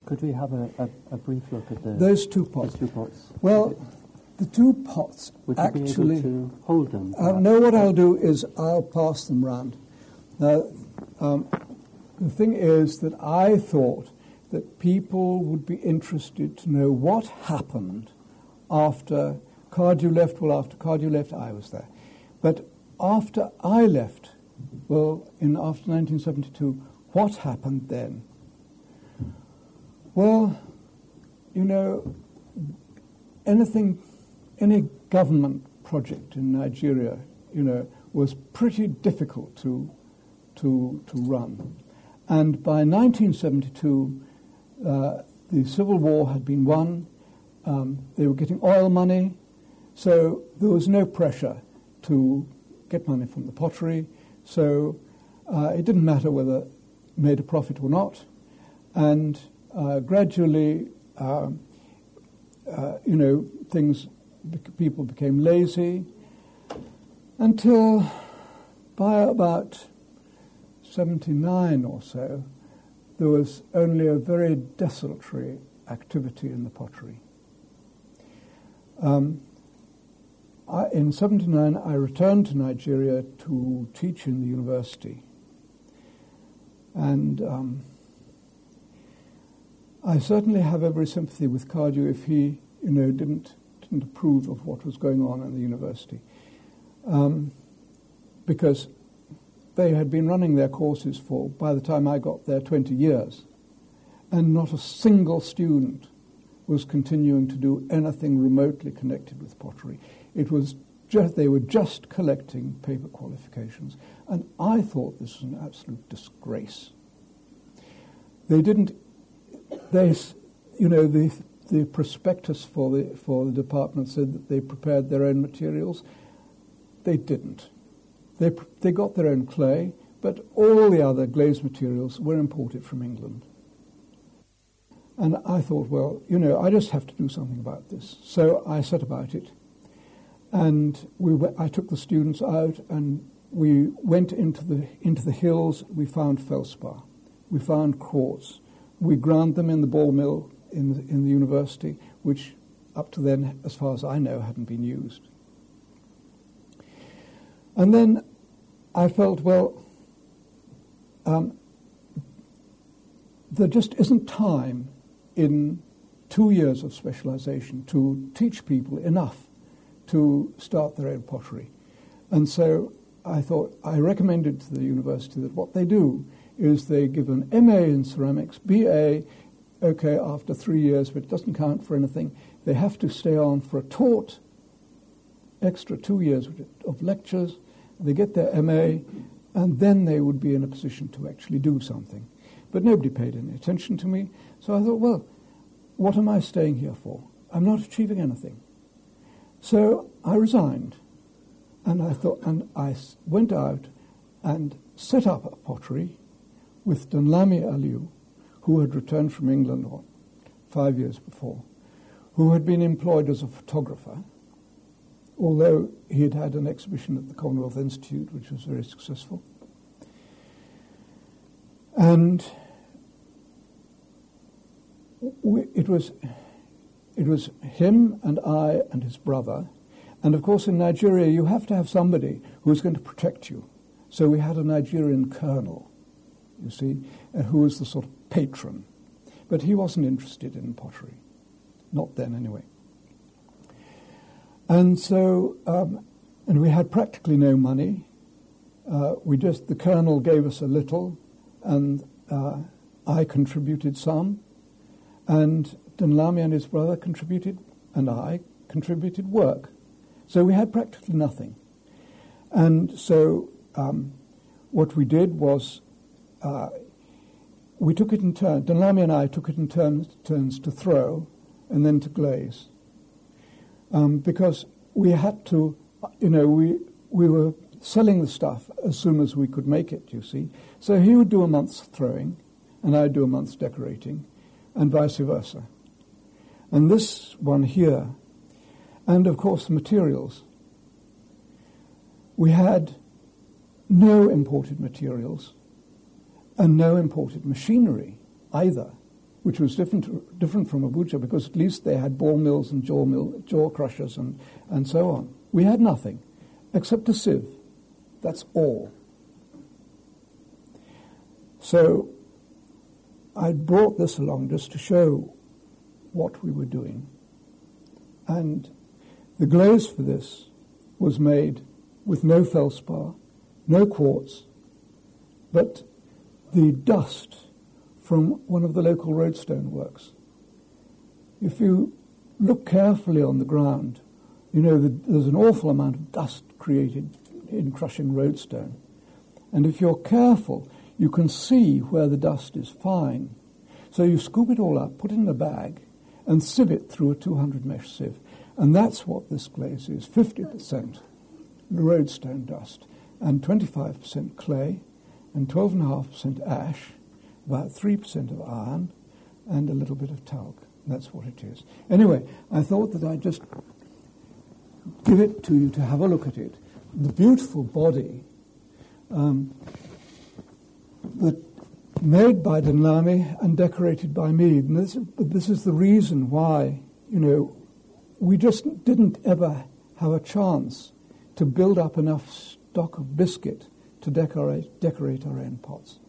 Could we have a brief look at those two pots? Those two pots. Well, the two pots would you actually... be able to hold them? No, what I'll do is I'll pass them round. Now, the thing is that I thought that people would be interested to know what happened after Cardew left. Well, after Cardew left, I was there. But after I left, after 1972, what happened then? Well, any government project in Nigeria, was pretty difficult to run. And by 1972, the Civil War had been won. They were getting oil money, so there was no pressure to get money from the pottery. So it didn't matter whether it made a profit or not. And gradually, people became lazy until by about 79 or so, there was only a very desultory activity in the pottery. In 79, I returned to Nigeria to teach in the university. And I certainly have every sympathy with Cardew if he, didn't approve of what was going on in the university. Because they had been running their courses for, by the time I got there, 20 years. And not a single student was continuing to do anything remotely connected with pottery. They were just collecting paper qualifications. And I thought this was an absolute disgrace. The prospectus for the department said that they prepared their own materials. They didn't. They got their own clay, but all the other glazed materials were imported from England. And I thought, I just have to do something about this. So I set about it. And I took the students out, and we went into the hills. We found feldspar. We found quartz. We ground them in the ball mill in the university, which up to then, as far as I know, hadn't been used. And then I felt, there just isn't time in 2 years of specialization to teach people enough to start their own pottery. And so I recommended to the university that what they do is they give an MA in ceramics, BA, okay, after 3 years, but it doesn't count for anything. They have to stay on for a taut extra 2 years of lectures. They get their MA, and then they would be in a position to actually do something. But nobody paid any attention to me. So I thought, what am I staying here for? I'm not achieving anything. So I resigned, and I went out and set up a pottery with Dunlami Aliu, who had returned from England 5 years before, who had been employed as a photographer, although he had had an exhibition at the Commonwealth Institute, which was very successful. And it was him and I and his brother. And of course in Nigeria you have to have somebody who's going to protect you. So we had a Nigerian colonel, you see, who was the sort of patron. But he wasn't interested in pottery. Not then anyway. And so, and we had practically no money. The colonel gave us a little, and I contributed some, and Dunlami and his brother contributed, and I contributed work. So we had practically nothing. And so what we did was we took it in turn. Dunlami and I took it in turns to throw and then to glaze. Because we had to, we were selling the stuff as soon as we could make it, you see. So he would do a month's throwing, and I'd do a month's decorating, and vice versa. And this one here, and of course the materials. We had no imported materials and no imported machinery either. which was different from Abuja because at least they had ball mills and jaw crushers and so on. We had nothing except a sieve. That's all. So I brought this along just to show what we were doing. And the glaze for this was made with no feldspar, no quartz, but the dust from one of the local roadstone works. If you look carefully on the ground, you know that there's an awful amount of dust created in crushing roadstone. And if you're careful, you can see where the dust is fine. So you scoop it all up, put it in a bag, and sieve it through a 200 mesh sieve. And that's what this glaze is, 50% roadstone dust, and 25% clay, and 12.5% ash, about 3% of iron, and a little bit of talc. That's what it is. Anyway, I thought that I'd just give it to you to have a look at it. The beautiful body that made by Denlami and decorated by me. And this is the reason why, we just didn't ever have a chance to build up enough stock of biscuit to decorate our own pots.